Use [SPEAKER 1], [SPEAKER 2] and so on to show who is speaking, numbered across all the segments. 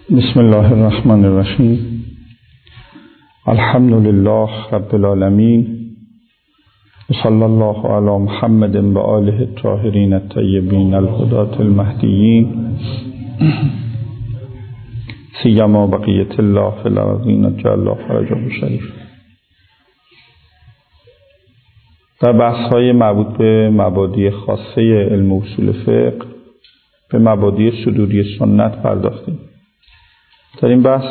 [SPEAKER 1] بسم الله الرحمن الرحیم. الحمد لله رب العالمین و صلی الله علی محمد و آله الطاهرین الطیبین الهداة المهدیین سیما بقیة الله فی الارضین جل الله فرجه شریف. در بحث های مربوط به مبادی خاصه علم اصول فقه به مبادی صدوری سنت پرداختیم. در این بحث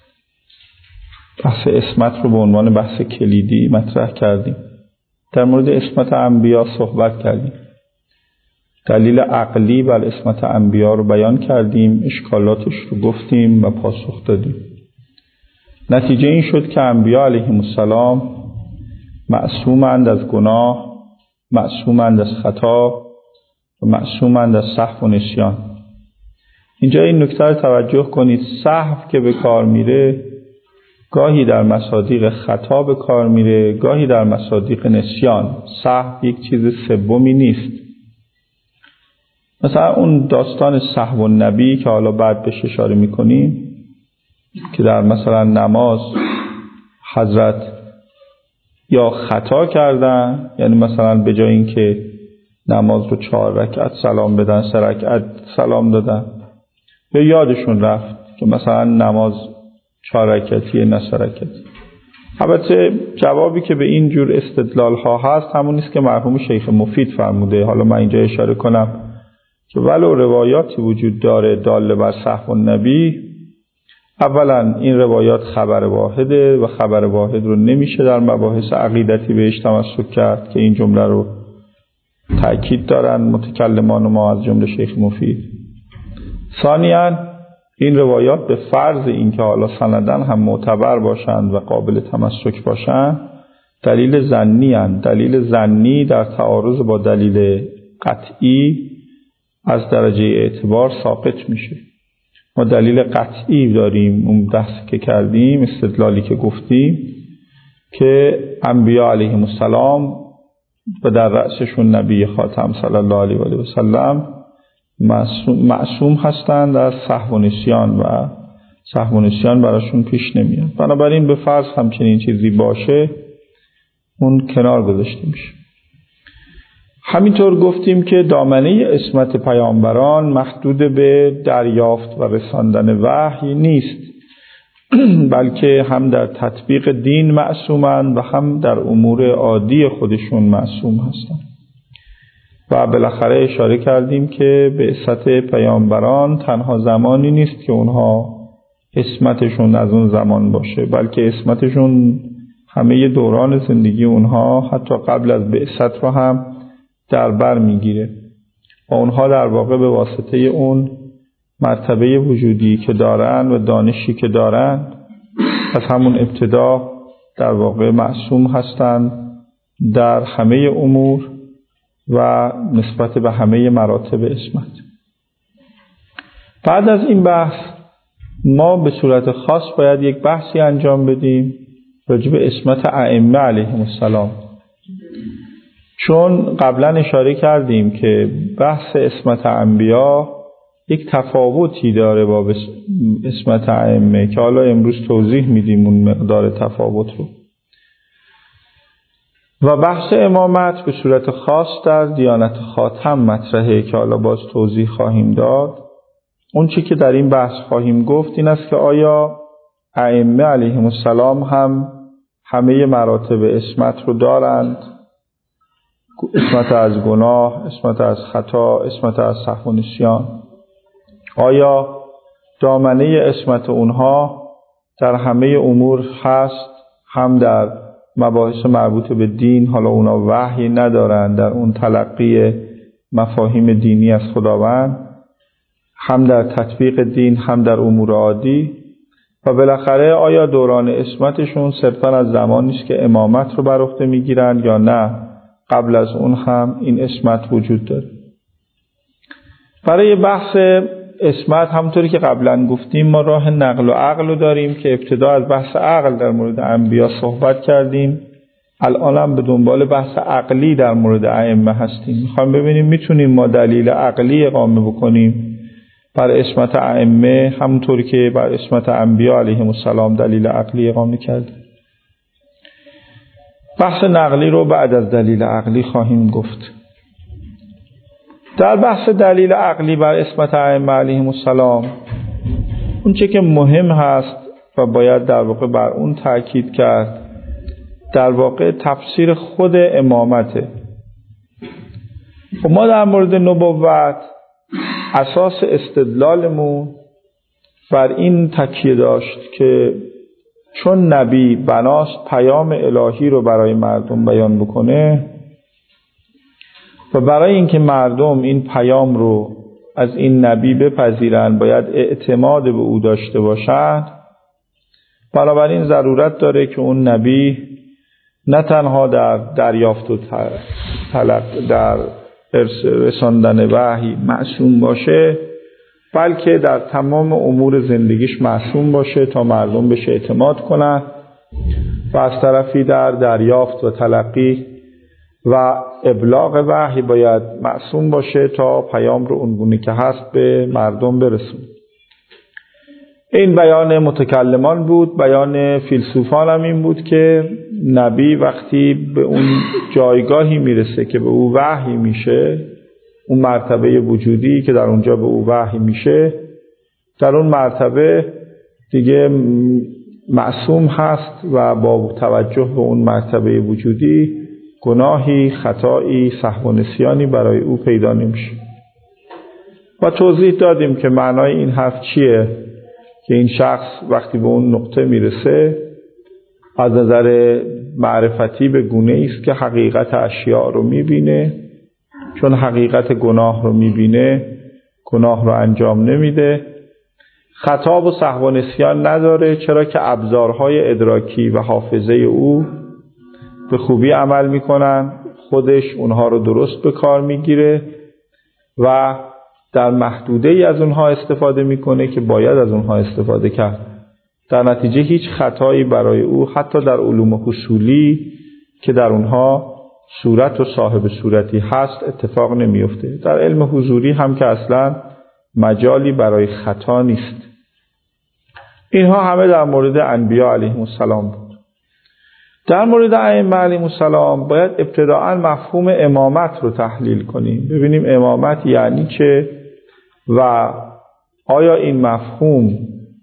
[SPEAKER 1] عصمت رو به عنوان بحث کلیدی مطرح کردیم. در مورد عصمت انبیا صحبت کردیم. دلیل عقلی بر عصمت انبیا رو بیان کردیم، اشکالاتش رو گفتیم و پاسخ دادیم. نتیجه این شد که انبیا علیهم السلام معصومند از گناه، معصومند از خطا و معصومند از سهو و نسیان. اینجا این نکته رو توجه کنید، سهو که به کار میره گاهی در مصادیق خطا به کار میره، گاهی در مصادیق نسیان. سهو یک چیز سومی نیست. مثلا اون داستان سهو النبی که حالا بعد بهش اشاره میکنیم که در مثلا نماز حضرت یا خطا کردن، یعنی مثلا به جای اینکه نماز رو 4 رکعت سلام بدن 3 رکعت سلام دادن، یا یادشون رفت که مثلا نماز 4 رکعتیه نه 3 رکعتی. البته جوابی که به این جور استدلال ها هست همون نیست که مرحوم شیخ مفید فرموده. حالا من اینجا اشاره کنم که ولو روایاتی وجود داره داله بر سهو النبی، اولا این روایات خبر واحده و خبر واحد رو نمیشه در مباحث عقیدتی بهش تمسک کرد که این جمله رو تأکید دارن متکلمان ما از جمله شیخ مفید. ثانیاً این روایات به فرض اینکه حالا سندن هم معتبر باشند و قابل تمسک باشند دلیل ظنی اند. دلیل ظنی در تعارض با دلیل قطعی از درجه اعتبار ساقط میشه. ما دلیل قطعی داریم، اون بحثی که کردیم، استدلالی که گفتیم که انبیا علیهم السلام و در رأسشون نبی خاتم صلی الله علیه و آله و سلم معصوم هستند از سهو و نسیان و سهو و نسیان براشون پیش نمیاد. بنابراین به فرض همچنین چیزی باشه اون کنار گذاشته میشه. همینطور گفتیم که دامنه عصمت پیامبران محدود به دریافت و رساندن وحی نیست، بلکه هم در تطبیق دین معصومند و هم در امور عادی خودشون معصوم هستند. و بالاخره اشاره کردیم که بعثت پیامبران تنها زمانی نیست که اونها عصمتشون از اون زمان باشه، بلکه عصمتشون همه دوران زندگی اونها حتی قبل از بعثت رو هم در بر میگیره و اونها در واقع به واسطه اون مرتبه وجودی که دارن و دانشی که دارن از همون ابتدا در واقع معصوم هستند در همه امور و نسبت به همه مراتب عصمت. بعد از این بحث ما به صورت خاص باید یک بحثی انجام بدیم راجع به عصمت ائمه علیهم السلام، چون قبلا اشاره کردیم که بحث عصمت انبیا یک تفاوتی داره با عصمت ائمه که حالا امروز توضیح میدیم اون مقدار تفاوت رو. و بحث امامت به صورت خاص در دیانت خاتم مطرحه که حالا باز توضیح خواهیم داد. اون چی که در این بحث خواهیم گفت این است که آیا ائمه علیهم السلام هم همه مراتب عصمت رو دارند؟ عصمت از گناه، عصمت از خطا، عصمت از سهو و نسیان. آیا دامنه عصمت اونها در همه امور هست، هم در مباحث مربوط به دین، حالا اونا وحی ندارن در اون تلقی مفاهیم دینی از خداوند، هم در تطبیق دین هم در امور عادی، و بالاخره آیا دوران عصمتشون صرفا از زمانی است که امامت رو بر عهده میگیرن یا نه قبل از اون هم این عصمت وجود داره. برای بحث عصمت همونطوری که قبلا گفتیم ما راه نقل و عقل رو داریم که ابتدا از بحث عقل در مورد انبیا صحبت کردیم، الان هم به دنبال بحث عقلی در مورد ائمه هستیم. میخوایم ببینیم میتونیم ما دلیل عقلی اقامه بکنیم بر عصمت ائمه همونطوری که بر عصمت انبیا علیهم السلام دلیل عقلی اقامه کرده. بحث نقلی رو بعد از دلیل عقلی خواهیم گفت. در بحث دلیل عقلی بر عصمت ائمه علیهم السلام اون چه که مهم هست و باید در واقع بر اون تأکید کرد، در واقع تفسیر خود امامته. و ما در مورد نبوت اساس استدلالمون بر این تکیه داشت که چون نبی بناست پیام الهی رو برای مردم بیان بکنه و برای اینکه مردم این پیام رو از این نبی بپذیرن باید اعتماد به او داشته باشند. بنابراین ضرورت داره که اون نبی نه تنها در دریافت و در رساندن وحی معصوم باشه، بلکه در تمام امور زندگیش معصوم باشه تا مردم بهش اعتماد کنن و از طرفی در دریافت و تلقی و ابلاغ وحی باید معصوم باشه تا پیام رو اونگونه که هست به مردم برسونه. این بیان متکلمان بود. بیان فیلسوفان هم این بود که نبی وقتی به اون جایگاهی میرسه که به او وحی میشه، اون مرتبه وجودی که در اونجا به او وحی میشه، در اون مرتبه دیگه معصوم هست و با توجه به اون مرتبه وجودی گناهی، خطایی، سهو و نسیانی برای او پیدا نمیشه. و توضیح دادیم که معنای این حرف چیه، که این شخص وقتی به اون نقطه میرسه از نظر معرفتی به گونه است که حقیقت اشیاء رو میبینه. چون حقیقت گناه رو میبینه گناه رو انجام نمیده. خطا و سهو و نسیان نداره، چرا که ابزارهای ادراکی و حافظه او به خوبی عمل میکنن، خودش اونها رو درست به کار میگیره و در محدوده ای از اونها استفاده میکنه که باید از اونها استفاده کرد. در نتیجه هیچ خطایی برای او حتی در علوم حصولی که در اونها صورت و صاحب صورتی هست اتفاق نمیفته. در علم حضوری هم که اصلا مجالی برای خطا نیست. اینها همه در مورد انبیا علیهم السلام بود. در مورد ائمه علیهم السلام باید ابتداءً مفهوم امامت رو تحلیل کنیم، ببینیم امامت یعنی چه و آیا این مفهوم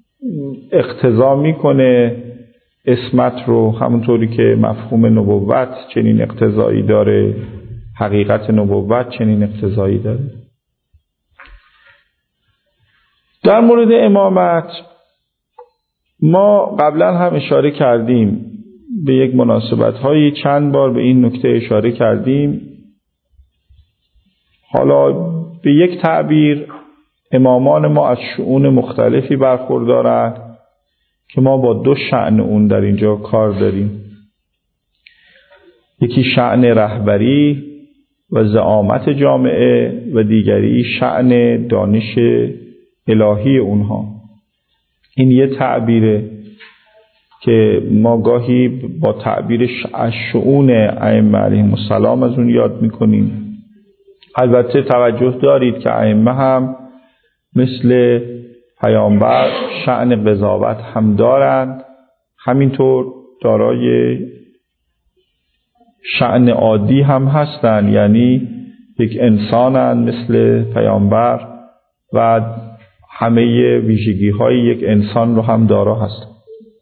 [SPEAKER 1] اقتضا میکنه عصمت رو، همونطوری که مفهوم نبوت چنین اقتضایی داره، حقیقت نبوت چنین اقتضایی داره. در مورد امامت ما قبلا هم اشاره کردیم، به یک مناسبت هایی چند بار به این نکته اشاره کردیم. حالا به یک تعبیر امامان ما از شؤون مختلفی برخوردارند که ما با دو شأن اون در اینجا کار داریم. یکی شأن رهبری و زعامت جامعه و دیگری شأن دانش الهی اونها. این یه تعبیره که ما گاهی با تعبیر از شؤون ائمه علیهم السلام از اون یاد میکنیم. البته توجه دارید که ائمه هم مثل پیامبر شأن قضاوت هم دارند، همینطور دارای شأن عادی هم هستند، یعنی یک انسانند مثل پیامبر و همه ویژگی های یک انسان رو هم دارا هستند.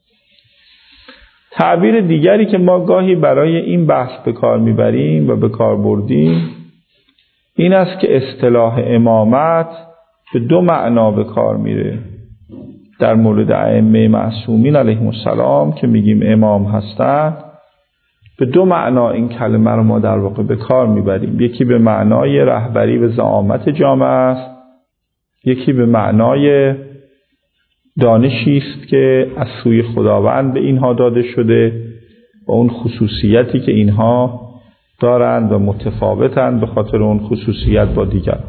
[SPEAKER 1] تعبیر دیگری که ما گاهی برای این بحث به کار میبریم و به کار بردیم این است که اصطلاح امامت به دو معنا به کار میره. در مورد ائمه معصومین علیهم السلام که میگیم امام هستند، به دو معنا این کلمه رو ما در واقع به کار میبریم. یکی به معنای رهبری و زعامت جامعه است، یکی به معنای دانشی است که از سوی خداوند به اینها داده شده و اون خصوصیتی که اینها دارند و متفاوتند به خاطر اون خصوصیت با دیگر.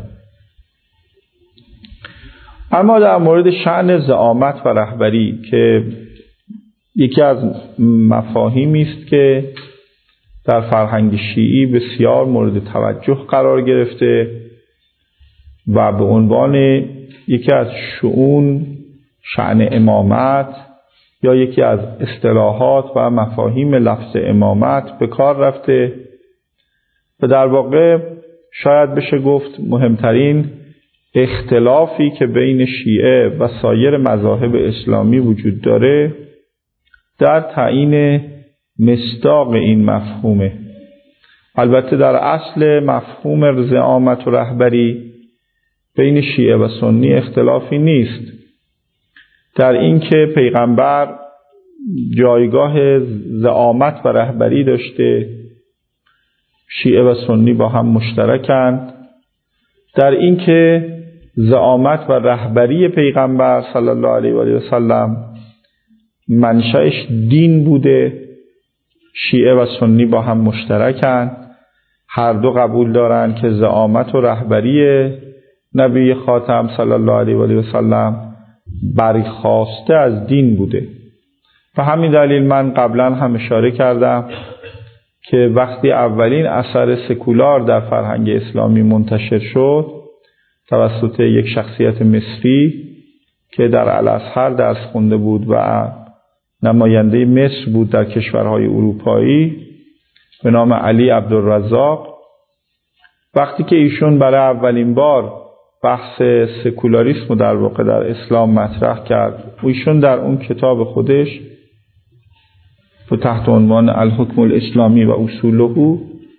[SPEAKER 1] اما در مورد شأن زعامت و رهبری که یکی از مفاهیمی است که در فرهنگ شیعی بسیار مورد توجه قرار گرفته و به عنوان یکی از شأن امامت یا یکی از اصطلاحات و مفاهیم لفظ امامت به کار رفته و در واقع شاید بشه گفت مهمترین اختلافی که بین شیعه و سایر مذاهب اسلامی وجود داره در تعیین مصداق این مفهومه. البته در اصل مفهوم زعامت و رهبری بین شیعه و سنی اختلافی نیست، در این که پیغمبر جایگاه زعامت و رهبری داشته، شیعه و سنی با هم مشترکند در این که زعامت و رهبری پیغمبر صلی الله علیه و آله و سلم منشأش دین بوده. شیعه و سنی با هم مشترکند، هر دو قبول دارند که زعامت و رهبری نبی خاتم صلی الله علیه و آله و سلم برخواسته از دین بوده. و همین دلیل من قبلا هم اشاره کردم که وقتی اولین اثر سکولار در فرهنگ اسلامی منتشر شد توسط یک شخصیت مصری که در الازهر درس خونده بود و نماینده مصر بود در کشورهای اروپایی به نام علی عبدالرزاق، وقتی که ایشون برای اولین بار بحث سکولاریسم رو در واقع در اسلام مطرح کرد، ایشون در اون کتاب خودش و تحت عنوان الحکم الاسلامی و اصوله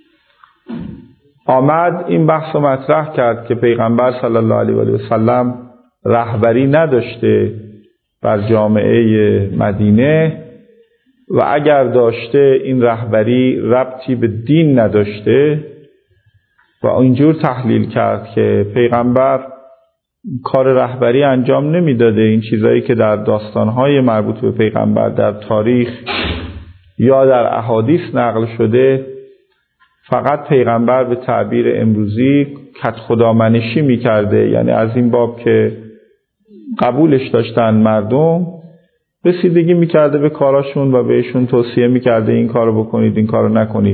[SPEAKER 1] آمد این بحث رو مطرح کرد که پیغمبر صلی الله علیه و سلم رهبری نداشته بر جامعه مدینه و اگر داشته این رهبری ربطی به دین نداشته و اینجور تحلیل کرد که پیغمبر کار رهبری انجام نمیداده. این چیزایی که در داستانهای مربوط به پیغمبر در تاریخ یا در احادیث نقل شده فقط پیغمبر به تعبیر امروزی کد خدامنشی میکرده، یعنی از این باب که قبولش داشتن مردم رسیدگی میکرده به کاراشون و بهشون توصیه میکرده این کارو بکنید این کارو نکنید.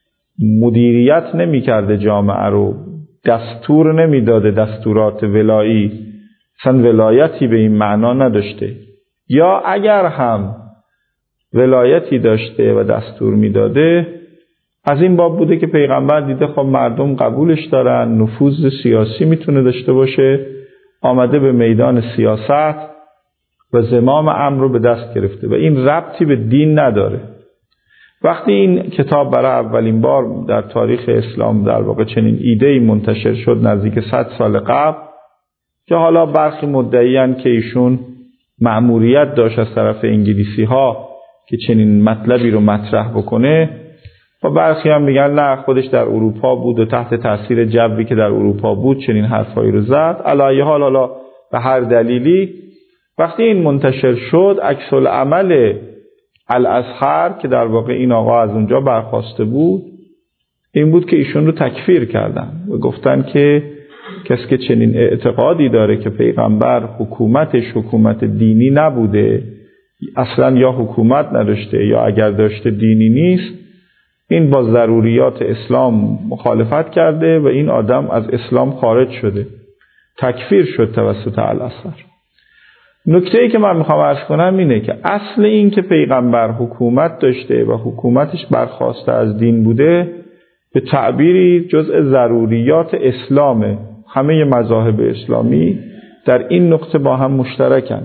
[SPEAKER 1] مدیریت نمیکرده جامعه رو، دستور نمیداده، دستورات ولایی، اصلا ولایتی به این معنا نداشته، یا اگر هم ولایتی داشته و دستور میداده از این باب بوده که پیغمبر دیده خب مردم قبولش دارن، نفوذ سیاسی میتونه داشته باشه، آمده به میدان سیاست و زمام امر رو به دست گرفته و این ربطی به دین نداره. وقتی این کتاب برای اولین بار در تاریخ اسلام در واقع چنین ایده‌ای منتشر شد نزدیک 100 سال قبل، که حالا برخی مدعیان که ایشون مأموریت داشت از طرف انگلیسی ها که چنین مطلبی رو مطرح بکنه و برخی هم میگن نه خودش در اروپا بود و تحت تاثیر جوی که در اروپا بود چنین حرفایی رو زد. علی حال حالا به هر دلیلی وقتی این منتشر شد عکس العمل الازهر که در واقع این آقا از اونجا برخواسته بود این بود که ایشون رو تکفیر کردن و گفتن که کسی که چنین اعتقادی داره که پیغمبر حکومتش حکومت دینی نبوده، اصلا یا حکومت نداشته یا اگر داشته دینی نیست، این با ضروریات اسلام مخالفت کرده و این آدم از اسلام خارج شده، تکفیر شد توسط الازهر. نکته‌ای که من میخوام عرض کنم اینه که اصل این که پیغمبر حکومت داشته و حکومتش برخواسته از دین بوده به تعبیری جزء ضروریات اسلامه. همه مذاهب اسلامی در این نقطه با هم مشترکن.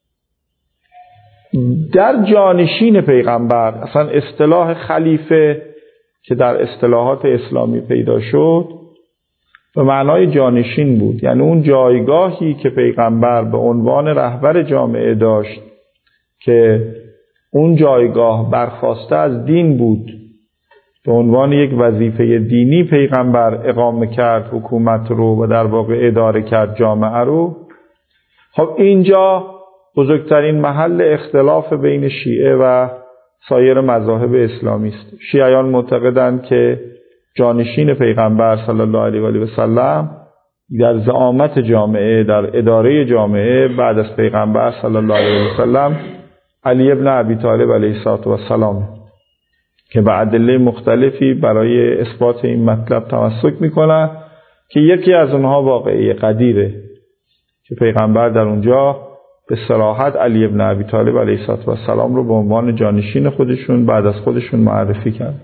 [SPEAKER 1] در جانشین پیغمبر اصلا اصطلاح خلیفه که در اصطلاحات اسلامی پیدا شد به معنای جانشین بود، یعنی اون جایگاهی که پیغمبر به عنوان رهبر جامعه داشت که اون جایگاه برخواسته از دین بود، به عنوان یک وظیفه دینی پیغمبر اقامه کرد حکومت رو و در واقع اداره کرد جامعه رو. خب اینجا بزرگترین محل اختلاف بین شیعه و سایر مذاهب اسلامی است. شیعیان معتقدند که جانشین پیغمبر صلی الله علیه و آله و سلم در زعامت جامعه، در اداره جامعه بعد از پیغمبر صلی الله علیه و سلم علی ابن ابی طالب علیه السلام که به ادله مختلفی برای اثبات این مطلب تمسک میکنن که یکی از اونها واقعی قدیره که پیغمبر در اونجا به صراحت علی ابن ابی طالب علیه السلام رو به عنوان جانشین خودشون بعد از خودشون معرفی کرد.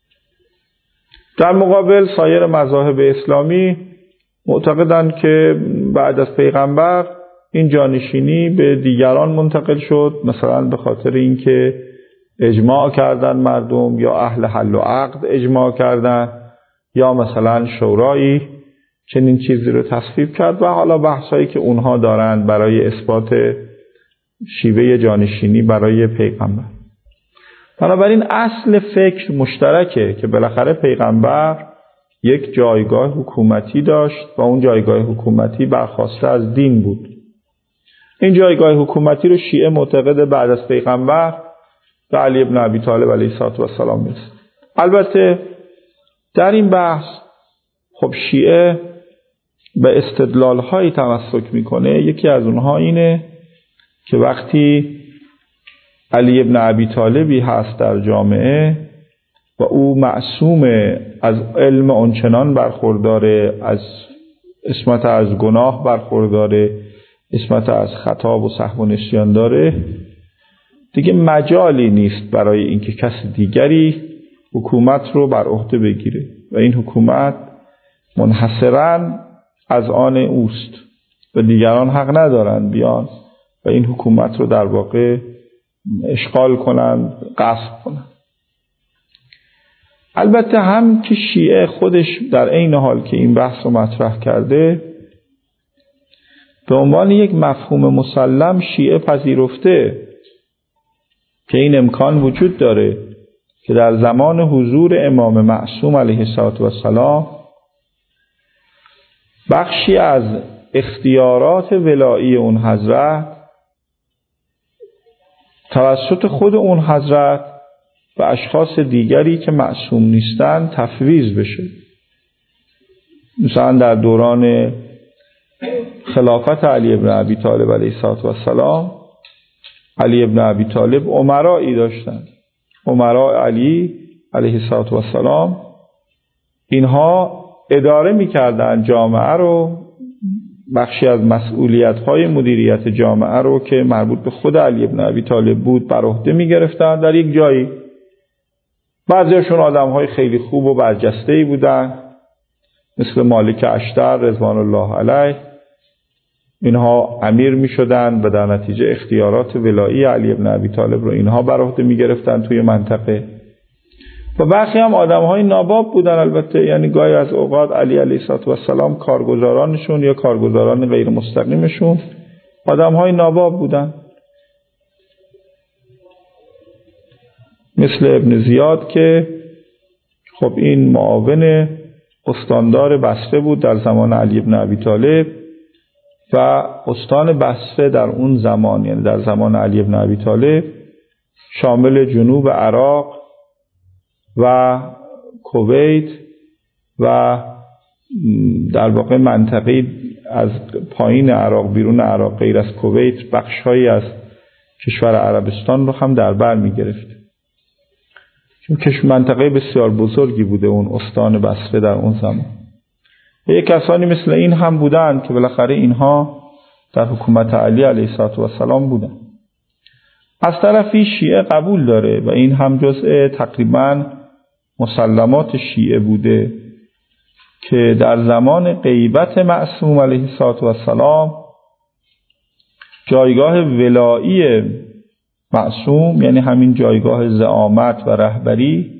[SPEAKER 1] در مقابل سایر مذاهب اسلامی معتقدند که بعد از پیغمبر این جانشینی به دیگران منتقل شد، مثلا به خاطر اینکه اجماع کردن مردم، یا اهل حل و عقد اجماع کردن، یا مثلا شورایی چنین چیزی رو تصویب کرد و حالا بحثایی که اونها دارند برای اثبات شیوه جانشینی برای پیغمبر. بنابراین اصل فکر مشترکه که بالاخره پیغمبر یک جایگاه حکومتی داشت و اون جایگاه حکومتی برخواسته از دین بود. این جایگاه حکومتی رو شیعه معتقد بعد از پیغمبر به علی ابن ابی طالب علیه السلام است. البته در این بحث خب شیعه به استدلال هایی تمسک میکنه. یکی از اونها اینه که وقتی علی ابن ابی طالبی هست در جامعه و او معصومه، از علم آنچنان برخورداره، از عصمت از گناه برخورداره، عصمت از خطا و سهو و نسیان داره، دیگه مجالی نیست برای اینکه کس دیگری حکومت رو بر عهده بگیره و این حکومت منحصراً از آن اوست و دیگران حق ندارن بیان و این حکومت رو در واقع اشغال کنن، غصب کنن. البته هم که شیعه خودش در عین حال که این بحث رو مطرح کرده به عنوان یک مفهوم مسلم شیعه پذیرفته که این امکان وجود داره که در زمان حضور امام معصوم علیه السلام بخشی از اختیارات ولایی اون حضرت توسط خود اون حضرت و اشخاص دیگری که معصوم نیستن تفویض بشه. مثلا در دوران خلافت علی ابن ابی طالب علیه السلام، علی ابن ابی طالب امرایی داشتن، امرای علی علیه السلام. اینها اداره می‌کردن جامعه رو، بخشی از مسئولیت‌های مدیریت جامعه رو که مربوط به خود علی ابن ابی طالب بود بر عهده می‌گرفتن در یک جایی. بعضیشون آدم‌های خیلی خوب و برجسته‌ای بودن مثل مالک اشتر رضوان الله علیه. اینها امیر می‌شدن و در نتیجه اختیارات ولایی علی ابن ابی طالب رو اینها بر عهده می‌گرفتن توی منطقه. و برخی هم آدم‌های ناباب بودن البته، یعنی گاهی از اوقات علی علیه السلام کارگزارانشون یا کارگزاران غیر مستقیمشون آدم‌های ناباب بودن، مثل ابن زیاد که خب این معاون استاندار بصره بود در زمان علی ابن ابی طالب و استان بصره در اون زمان، یعنی در زمان علی ابن ابی طالب، شامل جنوب عراق و کویت و در واقع منطقه از پایین عراق بیرون عراق غیر از کویت بخش‌هایی از کشور عربستان رو هم در بر می‌گرفت. چون منطقه بسیار بزرگی بوده اون استان بصره در اون زمان. یک کسانی مثل این هم بودند که بالاخره اینها در حکومت علی علیه السلام بودند. از طرفی شیعه قبول داره و این هم جزء تقریباً مسلمات شیعه بوده که در زمان غیبت معصوم علیه السلام جایگاه ولایی معصوم، یعنی همین جایگاه زعامت و رهبری،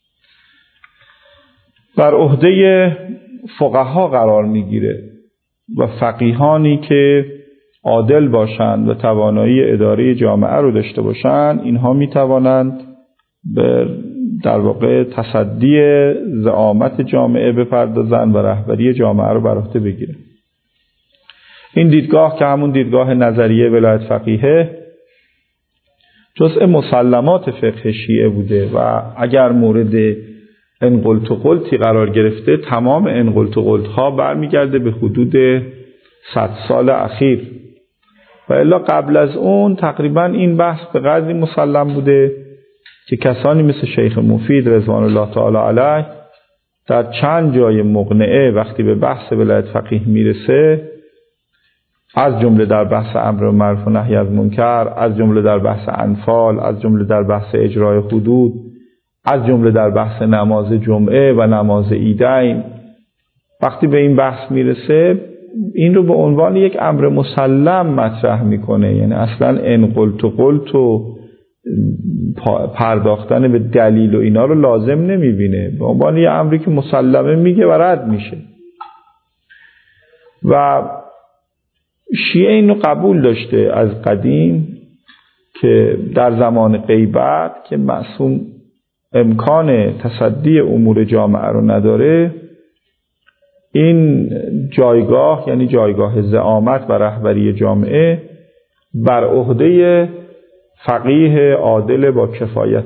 [SPEAKER 1] بر عهده فقها قرار میگیره و فقیهانی که عادل باشند و توانایی اداره جامعه رو داشته باشند اینها میتوانند به در واقع تصدی زعامت جامعه بپردازن و رهبری جامعه رو بر عهده بگیرن. این دیدگاه که همون دیدگاه نظریه ولایت فقیهه جزء مسلمات فقه شیعه بوده و اگر مورد انقلت و قلتی قرار گرفته تمام انقلت و قلت‌ها برمیگرده به حدود 100 سال اخیر و الا قبل از اون تقریبا این بحث به قدری مسلم بوده که کسانی مثل شیخ مفید رضوان الله تعالی علیه در چند جای مقنعه وقتی به بحث ولایت فقیه میرسه از جمله در بحث امر معروف و نهی از منکر، از جمله در بحث انفال، از جمله در بحث اجرای حدود، از جمله در بحث نماز جمعه و نماز عیدین. وقتی به این بحث میرسه این رو به عنوان یک امر مسلم مطرح میکنه، یعنی اصلا ان قلت و پرداختن به دلیل و اینا رو لازم نمیبینه، به عنوان یه امری که مسلمه میگه و رد میشه. و شیعه اینو قبول داشته از قدیم که در زمان غیبت که معصوم امکان تصدی امور جامعه رو نداره، این جایگاه یعنی جایگاه زعامت و رهبری جامعه بر عهده فقیه عادل با کفایت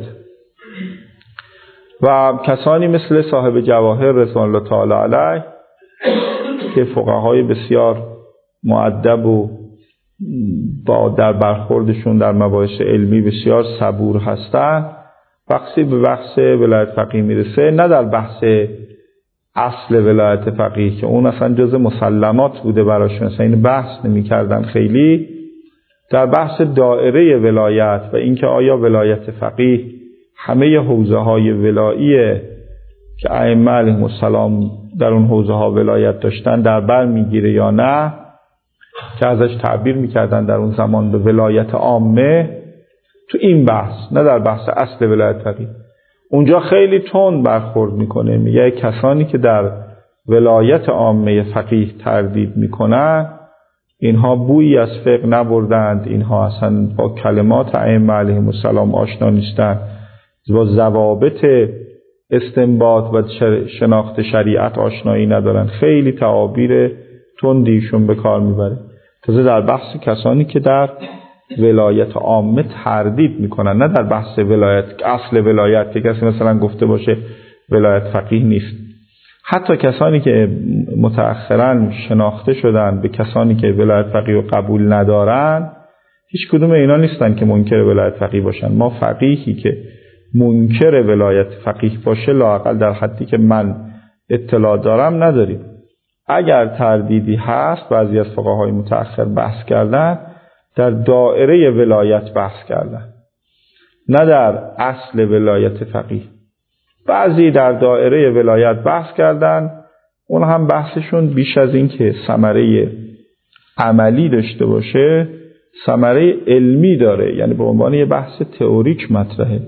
[SPEAKER 1] و کسانی مثل صاحب جواهر رضوان الله تعالی علیه که فقهای بسیار مؤدب و با در برخوردشون در مباحث علمی بسیار صبور هستند، وقتی به بحث ولایت فقیه میرسه نه در بحث اصل ولایت فقیه که اون اصلا جز مسلمات بوده براشون، اصلا این بحث نمی کردن خیلی، در بحث دائره ولایت و اینکه آیا ولایت فقیه همه حوزه های ولاییه که ائمه علیهم السلام در اون حوزه ها ولایت داشتن در بر میگیره یا نه، که ازش تعبیر میکردن در اون زمان به ولایت عامه. تو این بحث نه در بحث اصل ولایت فقیه، اونجا خیلی تند برخورد میکنه، میگه کسانی که در ولایت عامه فقیه تردید میکنن اینها بویی از فقه نبردند، اینها اصلا با کلمات ائمه علیهم السلام آشنا نیستند، با ضوابط استنباط و شناخت شریعت آشنایی ندارن. خیلی تعابیر تندیشون به کار میبره. تازه در بحث کسانی که در ولایت عامه تردید میکنن، نه در بحث ولایت اصل ولایت که کسی مثلا گفته باشه ولایت فقیه نیست. حتی کسانی که متأخرا شناخته شدن به کسانی که ولایت فقیه رو قبول ندارن، هیچ کدوم اینا نیستن که منکر ولایت فقیه باشن. ما فقیهی که منکر ولایت فقیه باشه لااقل در حدی که من اطلاع دارم نداریم. اگر تردیدی هست، بعضی از فقهای متأخر بحث کردن در دائره ولایت بحث کردن، نه در اصل ولایت فقیه. بعضی در دائره ولایت بحث کردن، اون هم بحثشون بیش از این که ثمره عملی داشته باشه ثمره علمی داره، یعنی به عنوان یه بحث تئوریک مطرحه.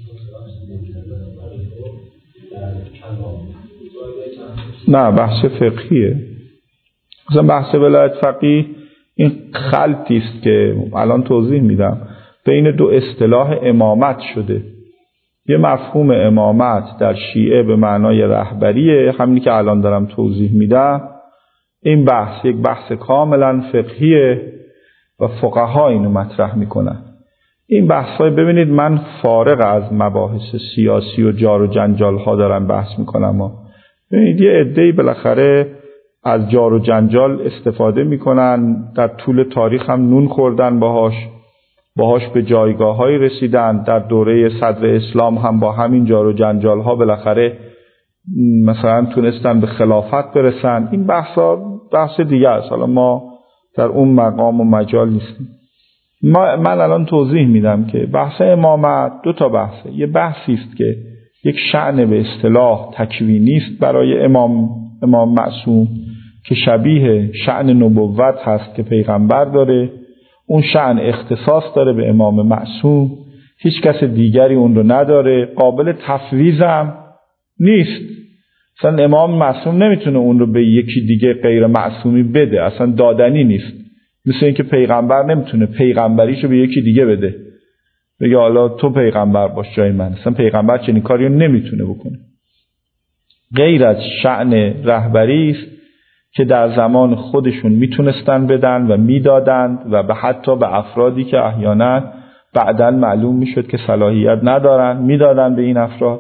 [SPEAKER 1] نه بحث فقهیه. مثلا بحث ولایت فقیه این خلطی است که الان توضیح میدم، بین دو اصطلاح امامت شده. یه مفهوم امامت در شیعه به معنای رهبریه، همینی که الان دارم توضیح میدم. این بحث یک بحث کاملا فقهیه و فقها اینو مطرح میکنن. این بحث‌های ببینید من فارغ از مباحث سیاسی و جار و جنجال ها دارم بحث میکنم. ببینید یه عده‌ای بالاخره از جار و جنجال استفاده میکنن، در طول تاریخ هم نون خوردن باهاش به جایگاه‌هایی رسیدن. در دوره صدر اسلام هم با همین جار و جنجال ها بالاخره مثلا تونستن به خلافت برسن. این بحث دیگه است، حالا ما در اون مقام و مجال نیستیم. من الان توضیح میدم که بحث امامت دو تا بحثه. یه بحثی است که یک شأن به اصطلاح تکوینی است برای امام معصوم که شبیه شأن نبوت هست که پیغمبر داره. اون شأن اختصاص داره به امام معصوم، هیچ کس دیگری اون رو نداره، قابل تفویض هم نیست. اصلا امام معصوم نمیتونه اون رو به یکی دیگه غیر معصومی بده، اصلا دادنی نیست. مثل اینکه پیغمبر نمیتونه پیغمبریشو به یکی دیگه بده، بگه حالا تو پیغمبر باش جای من. اصلا پیغمبر چنین کاری رو نمیتونه بکنه. غیر از شأن رهبری است که در زمان خودشون میتونستن بدن و میدادند و به حتی به افرادی که احیانا بعداً معلوم میشد که صلاحیت ندارن میدادن به این افراد،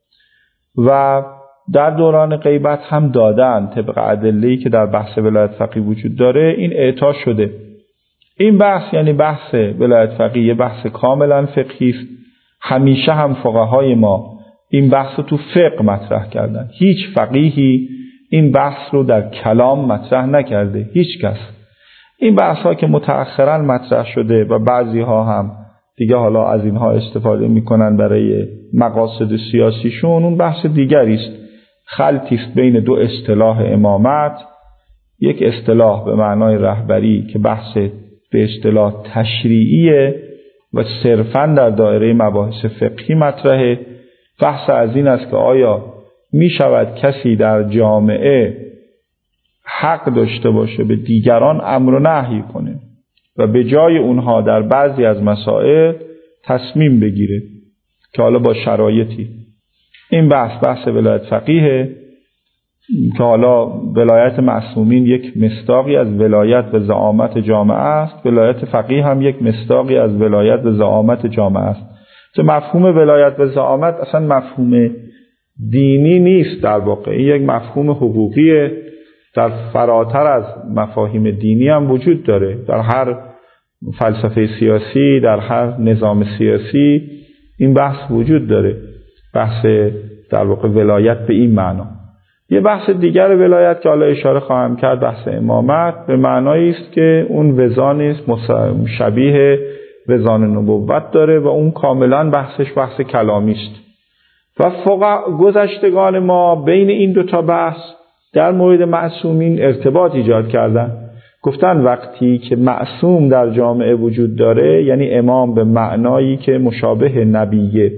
[SPEAKER 1] و در دوران غیبت هم دادن طبق ادله‌ای که در بحث ولایت فقیه وجود داره. این اعطا شده. این بحث یعنی بحث ولایت فقیه بحث کاملا فقهی است. همیشه هم فقهای ما این بحث رو تو فقه مطرح کردن. هیچ فقیهی این بحث رو در کلام مطرح نکرده، هیچ کس. این بحث ها که متأخراً مطرح شده و بعضی ها هم دیگه حالا از اینها استفاده میکنن برای مقاصد سیاسیشون، اون بحث دیگری است. خلطی است بین دو اصطلاح امامت، یک اصطلاح به معنای رهبری که بحث به اصطلاح تشریعیه و صرفاً در دایره مباحث فقهی مطرحه. بحث از این است که آیا می شود کسی در جامعه حق داشته باشه به دیگران امر و نهی کنه و به جای اونها در بعضی از مسائل تصمیم بگیره که حالا با شرایطی. این بحث ولایت فقیه که حالا ولایت معصومین یک مصداقی از ولایت و زعامت جامعه است، ولایت فقیه هم یک مصداقی از ولایت و زعامت جامعه است. که مفهوم ولایت و زعامت اصلا مفهوم دینی نیست، در واقع این یک مفهوم حقوقیه، در فراتر از مفاهیم دینی هم وجود داره. در هر فلسفه سیاسی، در هر نظام سیاسی این بحث وجود داره، بحث در واقع ولایت به این معنا. یه بحث دیگر ولایت که حالا اشاره خواهم کرد، بحث امامت، به معنایی است که اون وزانی است شبیه وزان نبوت داره و اون کاملا بحث کلامی است. و گذشتگان ما بین این دوتا بحث در مورد معصومین ارتباط ایجاد کردن. گفتن وقتی که معصوم در جامعه وجود داره، یعنی امام به معنایی که مشابه نبیه،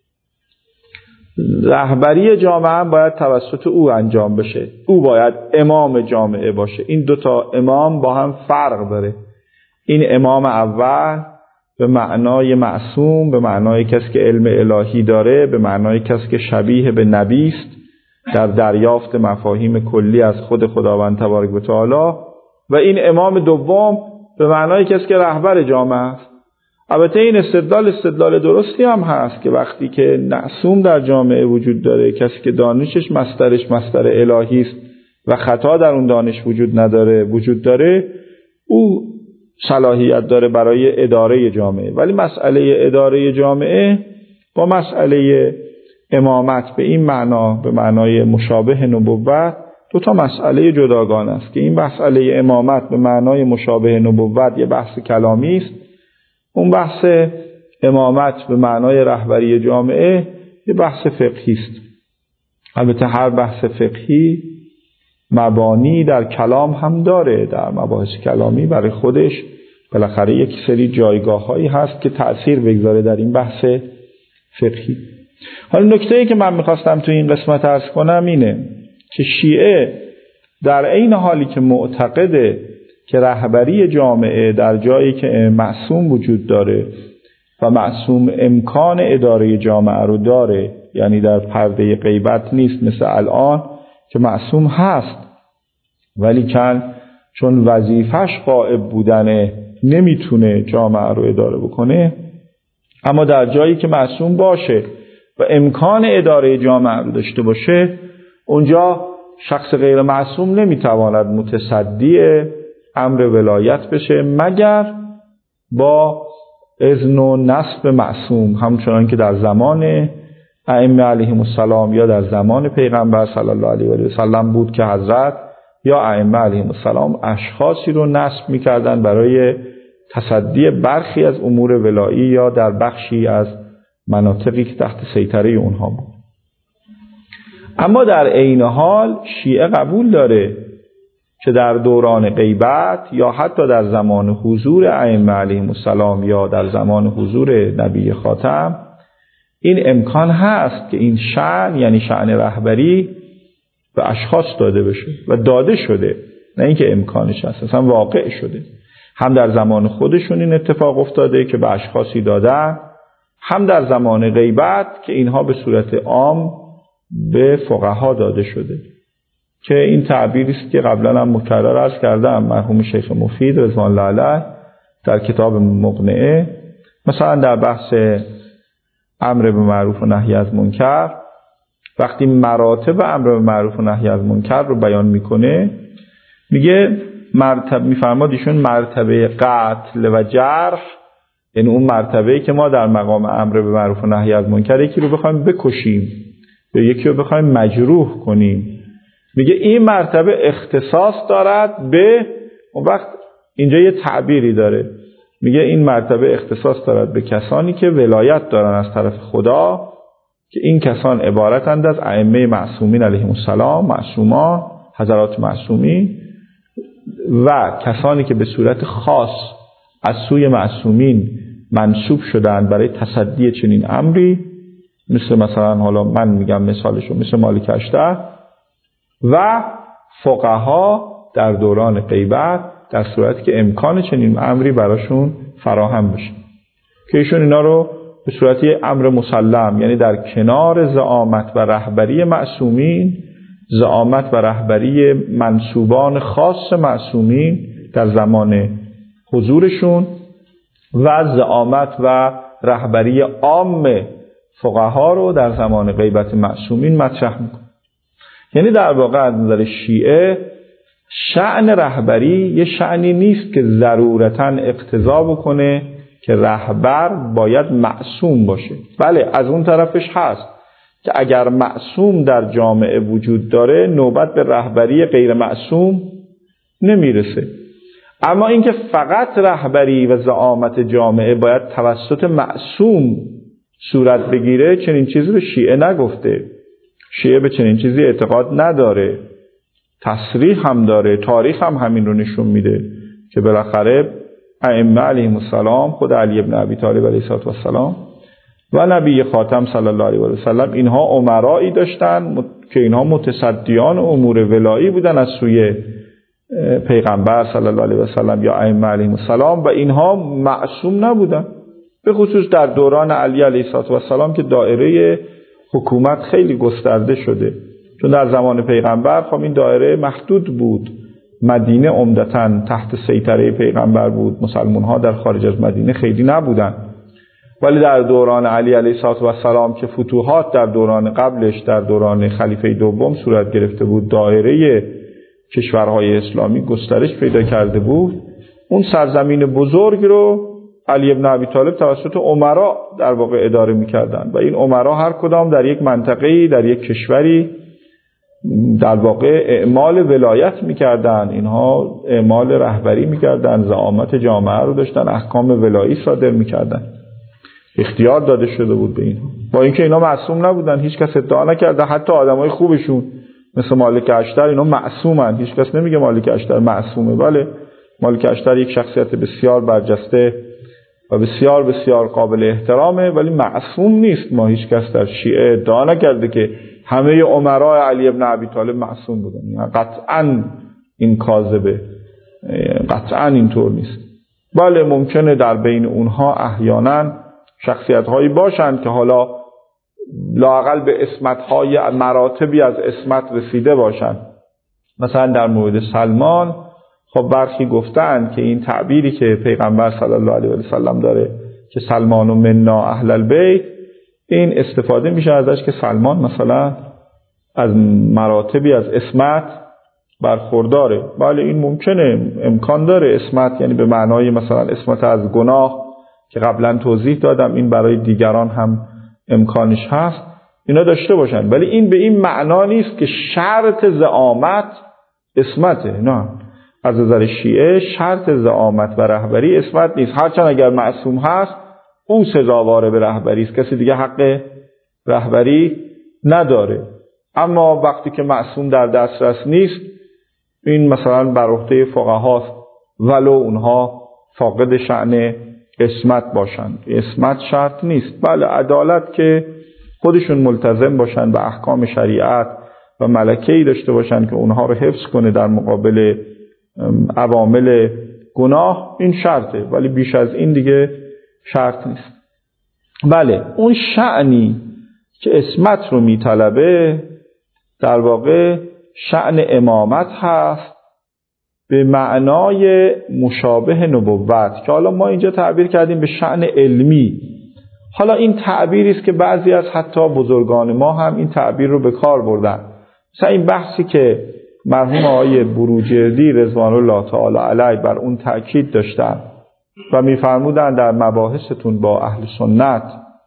[SPEAKER 1] رهبری جامعه هم باید توسط او انجام بشه، او باید امام جامعه باشه. این دوتا امام با هم فرق داره. این امام اول به معنای معصوم، به معنای کسی که علم الهی داره، به معنای کسی که شبیه به نبی است در دریافت مفاهیم کلی از خود خداوند تبارک و تعالی، و این امام دوم به معنای کسی که رهبر جامعه است. البته این استدلال درستی هم هست که وقتی که معصوم در جامعه وجود داره، کسی که دانشش مصدر الهی است و خطا در اون دانش وجود داره، او صلاحیت داره برای اداره جامعه. ولی مسئله اداره جامعه با مسئله امامت به این معنا، به معنای مشابه نبوت، دو تا مسئله جداگانه است. که این مسئله امامت به معنای مشابه نبوت یه بحث کلامی است، اون بحث امامت به معنای رهبری جامعه یه بحث فقهی است. البته هر بحث فقهی مبانی در کلام هم داره، در مباحث کلامی برای خودش بالاخره یک سری جایگاه‌هایی هست که تأثیر بگذاره در این بحث فقهی. حالا نکته‌ای که من می‌خواستم تو این قسمت عرض کنم اینه که شیعه در عین حالی که معتقده که رهبری جامعه در جایی که معصوم وجود داره و معصوم امکان اداره جامعه رو داره، یعنی در پرده غیبت نیست مثل الان که معصوم هست ولی چون وظیفش غائب بودنه نمیتونه جامعه رو اداره بکنه، اما در جایی که معصوم باشه و امکان اداره جامعه رو داشته باشه، اونجا شخص غیر معصوم نمیتواند متصدی امر ولایت بشه مگر با اذن و نصب معصوم، همچنان که در زمان ائمه علیهم السلام یا در زمان پیغمبر صلی الله علیه و سلم بود که حضرت یا ائمه علیهم السلام اشخاصی رو نصب می‌کردن برای تصدی برخی از امور ولایی یا در بخشی از مناطقی که تحت سیطره اونها بود. اما در عین حال شیعه قبول داره که در دوران غیبت یا حتی در زمان حضور ائمه علیهم السلام یا در زمان حضور نبی خاتم این امکان هست که این شأن، یعنی شأن رهبری، به اشخاص داده بشه و داده شده، نه اینکه امکانش هست، اصلا واقع شده. هم در زمان خودشون این اتفاق افتاده که به اشخاصی دادن، هم در زمان غیبت که اینها به صورت عام به فقها داده شده. که این تعبیری است که قبلا هم مکرر عرض کردم، مرحوم شیخ مفید رضوان الله علیه در کتاب مقنعه مثلا در بحث امر به معروف و نهی از منکر، وقتی مراتب امر به معروف و نهی از منکر رو بیان میکنه، میگه میفرماد ایشون مرتبه قتل و جرح، یعنی اون مرتبه‌ای که ما در مقام امر به معروف و نهی از منکر یکی رو بخوایم بکشیم یا یکی رو بخوایم مجروح کنیم، میگه این مرتبه اختصاص دارد به اون وقت اینجا یه تعبیری داره، میگه این مرتبه اختصاص دارد به کسانی که ولایت دارن از طرف خدا، که این کسان عبارتند از ائمه معصومین علیهم السلام، معصومان، حضرات معصومین، و کسانی که به صورت خاص از سوی معصومین منصوب شدند برای تصدی چنین امری، مثلا حالا من میگم مثالشو، مثل مالک اشتر و فقها در دوران غیبت، در صورتی که امکان چنین امری براشون فراهم بشه، که ایشون اینا رو به صورت امر مسلم، یعنی در کنار زعامت و رهبری معصومین، زعامت و رهبری منصوبان خاص معصومین در زمان حضورشون و زعامت و رهبری عام فقها رو در زمان غیبت معصومین مطرح میکنه. یعنی در واقع از نظر شیعه شأن رهبری یه شأنی نیست که ضرورتاً اقتضا بکنه که رهبر باید معصوم باشه. بله از اون طرفش هست که اگر معصوم در جامعه وجود داره نوبت به رهبری غیر معصوم نمیرسه، اما اینکه فقط رهبری و زعامت جامعه باید توسط معصوم صورت بگیره، چنین چیزی به شیعه نگفته. شیعه به چنین چیزی اعتقاد نداره، تصریح هم داره، تاریخ هم همین رو نشون میده که بالاخره ائمه علیهم السلام، خود علی بن ابی طالب علیه السلام و نبی خاتم صلی الله علیه و سلم، اینها امرایی داشتن که اینها متصدیان امور ولایی بودن از سوی پیغمبر صلی الله علیه و سلم یا ائمه علیهم السلام، و اینها معصوم نبودن، به خصوص در دوران علی علیه السلام که دایره حکومت خیلی گسترده شده، چون در زمان پیغمبر خب این دایره محدود بود، مدینه عمدتاً تحت سیطره پیغمبر بود، مسلمان ها در خارج از مدینه خیلی نبودن، ولی در دوران علی علیه السلام که فتوحات در دوران قبلش در دوران خلیفه دوم صورت گرفته بود، دایره کشورهای اسلامی گسترش پیدا کرده بود، اون سرزمین بزرگ رو علی بن ابی طالب توسط امرا در واقع اداره می‌کردن و این امرا هر کدام در یک منطقه‌ای، در یک کشوری در واقع اعمال ولایت می‌کردن، اینها اعمال رهبری می‌کردن، زعامت جامعه رو داشتن، احکام ولایی صادر می‌کردن، اختیار داده شده بود به اینها، با اینکه اینا معصوم نبودن، هیچ کس ادعا نکرده، حتی آدمای خوبشون مثل مالک اشتر اینا معصومن، هیچ کس نمیگه مالک اشتر معصومه. بله مالک اشتر یک شخصیت بسیار برجسته و بسیار بسیار قابل احترامه، ولی معصوم نیست. ما هیچ کس در شیعه ادعا نکرده که همه امرای علی ابن ابی طالب معصوم بودن، یعنی قطعاً این کاذبه، قطعاً اینطور نیست. بله ممکنه در بین اونها احیانا شخصیت هایی باشند که حالا لااقل به اسمت های مراتبی از اسمت رسیده باشند. مثلا در مورد سلمان خب برخی گفتند که این تعبیری که پیغمبر صلی الله علیه و سلم داره که سلمان و منا اهل البیت، این استفاده میشه ازش که سلمان مثلا از مراتبی از اسمت برخورداره. بله این ممکنه، امکان داره اسمت، یعنی به معنای مثلا اسمت از گناه که قبلا توضیح دادم، این برای دیگران هم امکانش هست، اینا داشته باشن، ولی این به این معنا نیست که شرط زعامت اسمته. نه، از نظر شیعه شرط زعامت و رهبری اسمت نیست، هرچند اگر معصوم هست او سزاوار به رهبری است، کسی دیگه حق رهبری نداره. اما وقتی که معصوم در دسترس نیست، این مثلا بر عهده فقهاست، ولو اونها فاقد شأن اسمت باشند. اسمت شرط نیست. بله عدالت که خودشون ملتزم باشند به احکام شریعت و ملکه‌ای داشته باشند که اونها رو حفظ کنه در مقابل عوامل گناه، این شرطه، ولی بیش از این دیگه شرط نیست. بله اون شأنی که اسمت رو میطلبه در واقع شأن امامت هست به معنای مشابه نبوت، که حالا ما اینجا تعبیر کردیم به شأن علمی. حالا این تعبیری است که بعضی از حتی بزرگان ما هم این تعبیر رو به کار بردن. مثلا این بحثی که مرحوم آقای بروجردی رضوان الله تعالی علیه بر اون تأکید داشتن و می‌فرمودن در مباحثتون با اهل سنت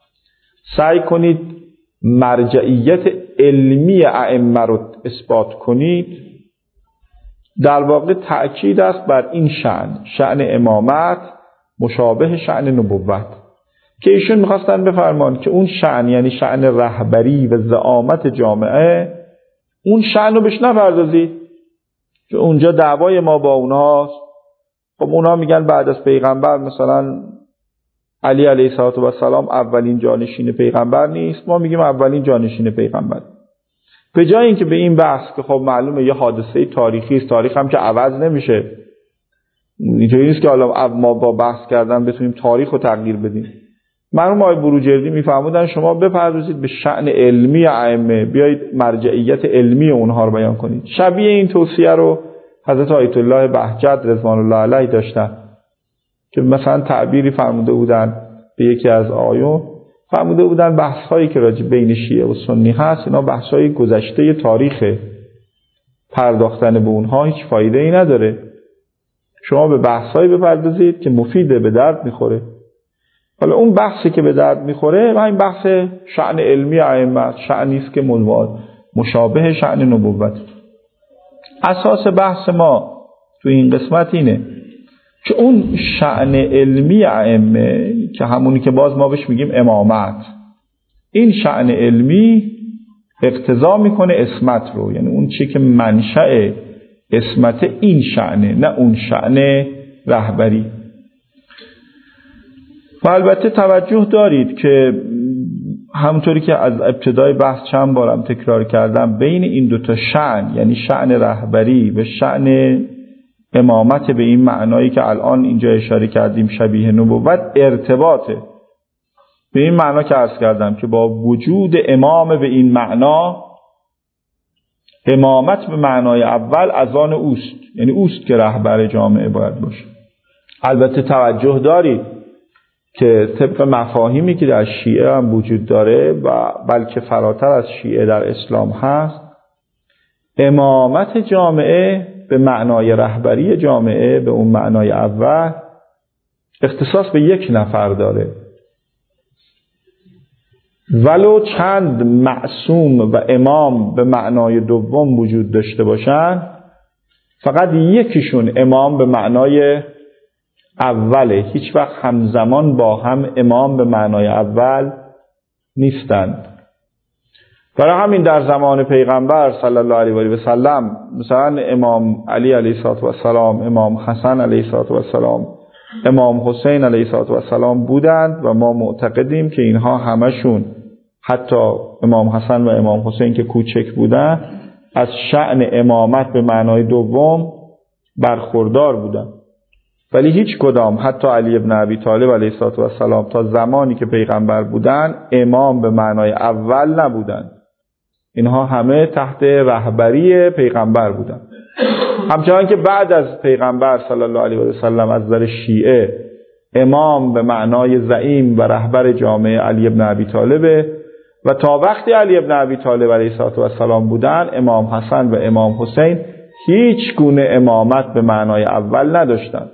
[SPEAKER 1] سعی کنید مرجعیت علمی ائمه رو اثبات کنید، در واقع تأکید است بر این شأن امامت مشابه شأن نبوت، که ایشون میخواستن بفرمان که اون شأن یعنی شأن رهبری و زعامت جامعه، اون شأن رو بهش نپردازید که اونجا دعوای ما با اونهاست. خب اونا میگن بعد از پیغمبر مثلا علی علیه السلام اولین جانشین پیغمبر نیست، ما میگیم اولین جانشین پیغمبر. به جای اینکه به این بحث که خب معلومه یه حادثه تاریخی است، تاریخ هم که عوض نمیشه، اینطوری نیست که حالا ما با بحث کردن بتونیم تاریخ رو تغییر بدیم. مرحوم آقای بروجردی میفهمودن شما بپردازید به شأن علمی ائمه، بیایید مرجعیت علمی اونها رو بیان کنید. شبیه این توصیه رو حضرت آیت الله بهجت رضوان الله علیه داشتن که مثلا تعبیری فرموده بودن به یکی از آیون، فرموده بودن بحث هایی که راجع بین شیعه و سنی هست اینا بحث های گذشته تاریخه، پرداختن به اونها هیچ فایده ای نداره، شما به بحث هایی بپردازید که مفیده، به درد میخوره. حالا اون بحثی که به درد میخوره و این بحث شأن علمی ائمه، شأنی است که مشابه شأن نبوت. اساس بحث ما تو این قسمت اینه که اون شأن علمی ائمه که همونی که باز ما بهش میگیم امامت، این شأن علمی اقتضا میکنه اسمت رو، یعنی اون چی که منشأ اسمت این شأنه، نه اون شأن رهبری. و البته توجه دارید که همونطوری که از ابتدای بحث چند بارم تکرار کردم، بین این دوتا شأن یعنی شأن رهبری و شأن امامت به این معنایی که الان اینجا اشاره کردیم شبیه نبوت ارتباطه. به این معنا که عرض کردم که با وجود امام به این معنا، امامت به معنای اول از آن اوست، یعنی اوست که رهبر جامعه باید باشه. البته توجه دارید که طبق مفاهیمی که در شیعه هم وجود داره و بلکه فراتر از شیعه در اسلام هست، امامت جامعه به معنای رهبری جامعه به اون معنای اول اختصاص به یک نفر داره، ولو چند معصوم و امام به معنای دوم وجود داشته باشن، فقط یکیشون امام به معنای اوله، هیچ وقت همزمان با هم امام به معنای اول نیستند. برای همین در زمان پیغمبر صلی الله علیه و سلم مثلا امام علی علیه السلام، امام حسن علیه السلام، امام حسین علیه السلام بودند و ما معتقدیم که اینها همشون، حتی امام حسن و امام حسین که کوچک بودند، از شأن امامت به معنای دوم برخوردار بودند. ولی هیچ کدام، حتی علی ابن ابی طالب علیه السلام تا زمانی که پیغمبر بودند امام به معنای اول نبودند. اینها همه تحت رهبری پیغمبر بودند. همچنان که بعد از پیغمبر صلی الله علیه و سلم از نظر شیعه امام به معنای زعیم و رهبر جامعه علی ابن ابی طالب و تا وقتی علی ابن ابی طالب علیه السلام بودند امام حسن و امام حسین هیچ گونه امامت به معنای اول نداشتند،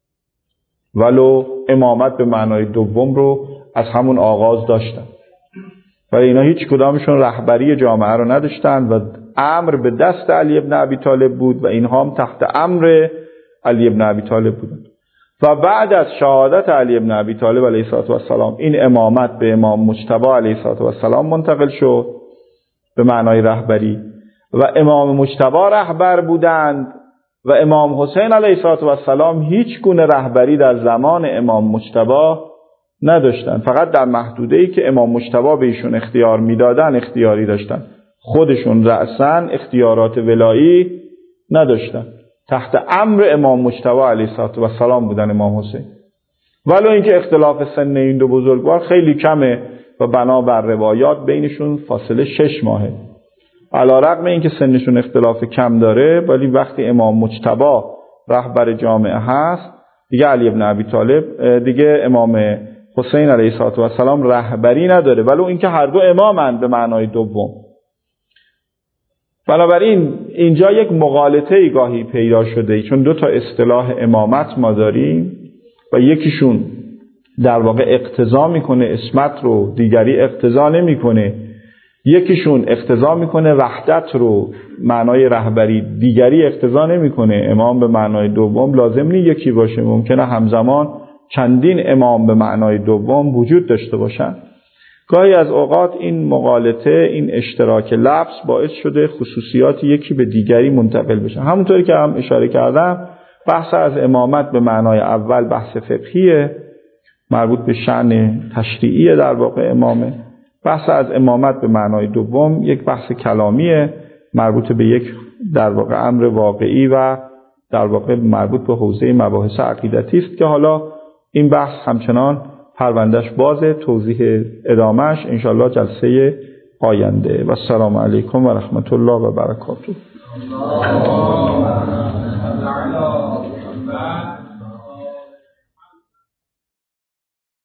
[SPEAKER 1] ولو امامت به معنای دوم رو از همون آغاز داشتند. ولی اینا هیچ کدامشون رهبری جامعه رو نداشتند و امر به دست علی ابن ابی طالب بود و اینها هم تحت امر علی ابن ابی طالب بودند. و بعد از شهادت علی ابن ابی طالب علیه السلام این امامت به امام مجتبی علیه السلام منتقل شد به معنای رهبری و امام مجتبی رهبر بودند و امام حسین علیه السلام هیچ گونه رهبری در زمان امام مجتبی نداشتن، فقط در محدوده‌ای که امام مجتبی به ایشون اختیار میدادن اختیاری داشتن، خودشون رأساً اختیارات ولایی نداشتن، تحت امر امام مجتبی علیه السلام بودن امام حسین. ولو اینکه اختلاف سن این دو بزرگوار خیلی کمه و بنابر روایات بینشون فاصله 6 ماهه. علی‌رغم اینکه سنشون اختلاف کم داره، ولی وقتی امام مجتبی رهبر جامعه هست دیگه علی ابن ابی طالب، دیگه امام حسین علیه السلام رهبری نداره، ولو اینکه هر دو امامند به معنای دوم. بنابراین اینجا یک مغالطه گاهی پیدا شده، چون دو تا اصطلاح امامت ما داریم و یکیشون در واقع اقتضا میکنه اسمت رو، دیگری اقتضا نمیکنه. یکیشون اقتضا میکنه وحدت رو، معنای رهبری، دیگری اقتضا نمیکنه. امام به معنای دوم لازم نیست یکی باشه، ممکنه همزمان چندین امام به معنای دوم وجود داشته باشن. گاهی از اوقات این مغالطه، این اشتراک لفظ باعث شده خصوصیات یکی به دیگری منتقل بشه. همونطوری که هم اشاره کردم، بحث از امامت به معنای اول بحث فقهیه، مربوط به شأن تشریعی در واقع امامه. بحث از امامت به معنای دوم یک بحث کلامیه، مربوط به یک در واقع امر واقعی و در واقع مربوط به حوزه مباحث عقیدتی است که حالا این بحث همچنان پروندهش بازه، توضیح ادامهش انشاءالله جلسه آینده. و السلام علیکم و رحمت الله و برکاته.